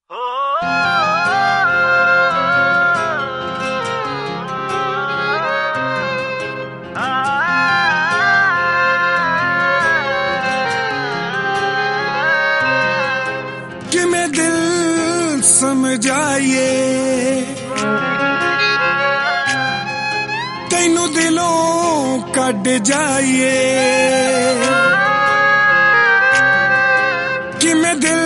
किमें दिल समझाइए तैनू दिलों कट जाइए किमें दिल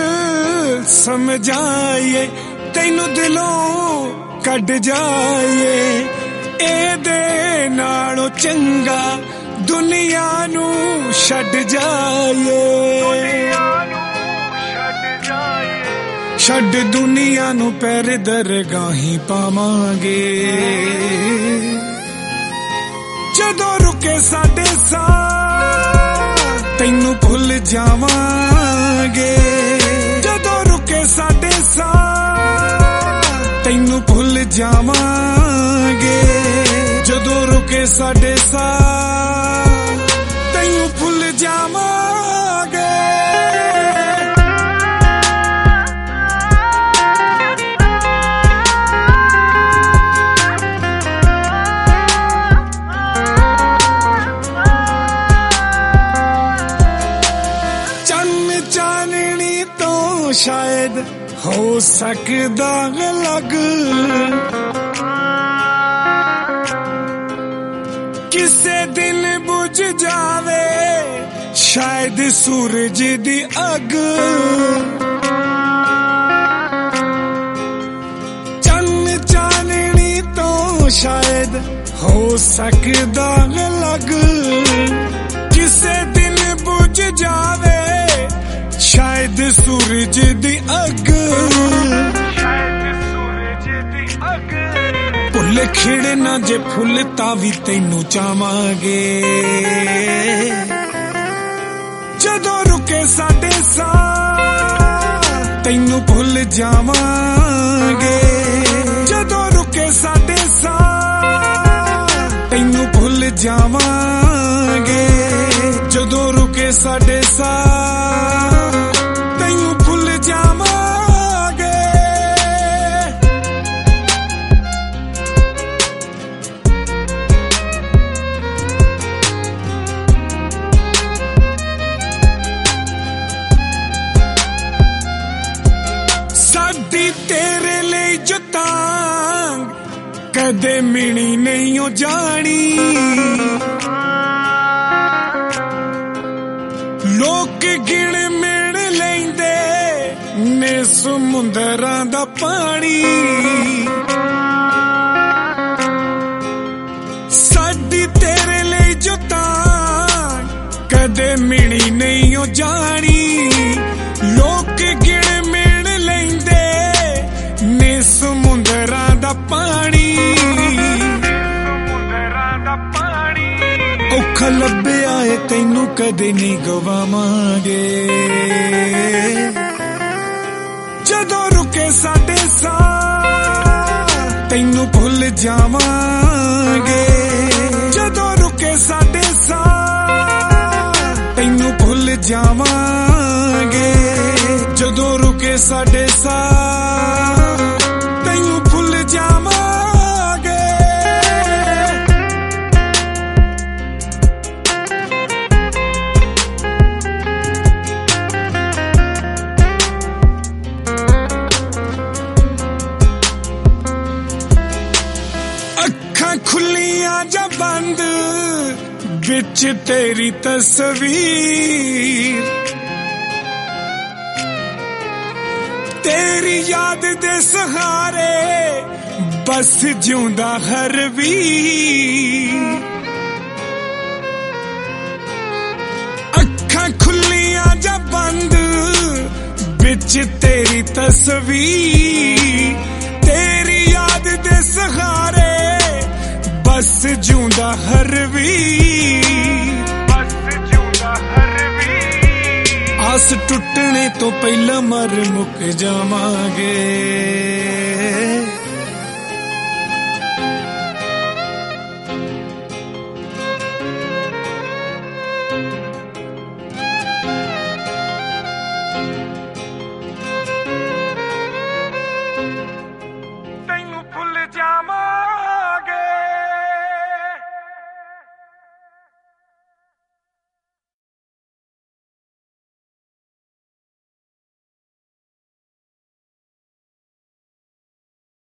समझाइए तैनू दिलों कट जाइए एदे नालों चंगा दुनिया नू छड्ड जाइए छड्ड दुनिया नू पैर दरगाही पावांगे जदों रुके साडे साथ तैनू भुल जावांगे जदों रुके साडे साथ तैनू भुल जावांगे जदों रुके साडे साथ तैनू भुल जावांगे चाननी तो शायद हो सकदा लग किसे दिन बुझ जावे शायद सूरज दी अग चाननी तो शायद हो सकदा लग किसे दिन बुझ जावे शायद सूरज दी अग भुल खिड़ना जे फुल तावी तैनू चावांगे जदों रुके साडे साथ तैनू भुल जावांगे जदों रुके साडे साथ तैनू भुल जावांगे जदों रुके साडे साथ तैनू भुल जावांगे साडी तेरे लिए जुतांग कदे मिनी नहीं हो जानी लोक गिण मिण लेंदे ने समुंदरां दा पानी साडी तेरे लिए जुतां कदे मिणी नहीं हो जानी लोक गिण मिण लेंदे ने समुंदरां दा पानी औखा लभ्या है तैनू कदे नहीं गवावांगे जदों रुके साडे साथ तैनू भुल जावांगे जदों रुके साडे साथ तैनू भुल जावांगे जदों रुके साडे साथ तैनू भुल जावांगे खुलियां जा बंद बिच तेरी तस्वीर तेरी याद दे सहारे बस जिउंदा हर वीर अखां खुलियां जा बंद बिच तेरी तस्वीर तेरी याद दे सहारे बस जिउंदा हर आस टुटने तो पहला मर मुक जावांगे